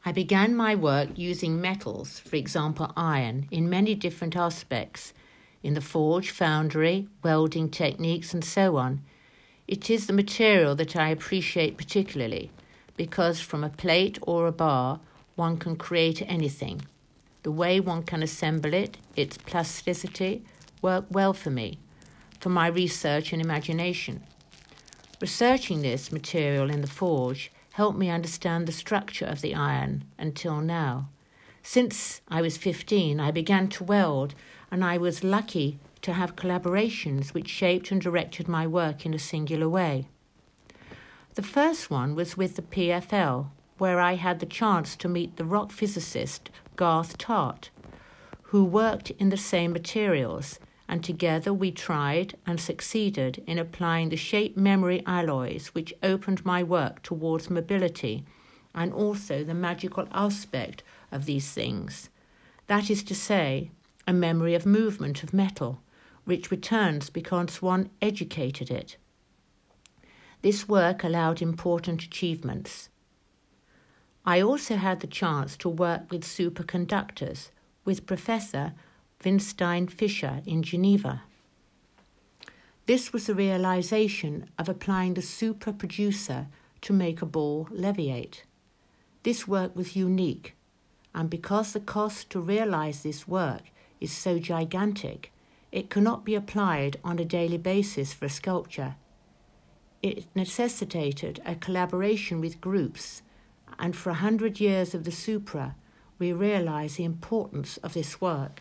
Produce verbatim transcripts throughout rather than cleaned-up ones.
I began my work using metals, for example iron, in many different aspects, in the forge, foundry, welding techniques and so on. It is the material that I appreciate particularly, because from a plate or a bar one can create anything. The way one can assemble it, its plasticity, work well for me, for my research and imagination. Researching this material in the forge helped me understand the structure of the iron until now. Since I was fifteen, I began to weld, and I was lucky to have collaborations which shaped and directed my work in a singular way. The first one was with the P F L, where I had the chance to meet the rock physicist Garth Tart, who worked in the same materials, and together we tried and succeeded in applying the shape memory alloys which opened my work towards mobility and also the magical aspect of these things. That is to say, a memory of movement of metal, which returns because one educated it. This work allowed important achievements. I also had the chance to work with superconductors with Professor Winstein Fischer in Geneva. This was the realization of applying the superproducer to make a ball leviate. This work was unique, and because the cost to realize this work is so gigantic, it cannot be applied on a daily basis for a sculpture. It necessitated a collaboration with groups, and for a hundred years of the Supra, we realize the importance of this work.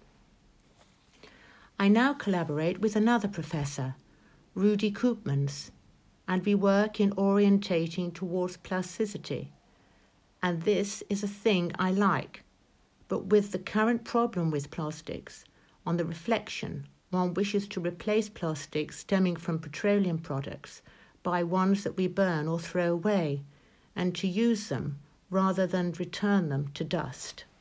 I now collaborate with another professor, Rudy Koopmans, and we work in orientating towards plasticity. And this is a thing I like. But with the current problem with plastics, on the reflection, one wishes to replace plastics stemming from petroleum products by ones that we burn or throw away, and to use them rather than return them to dust.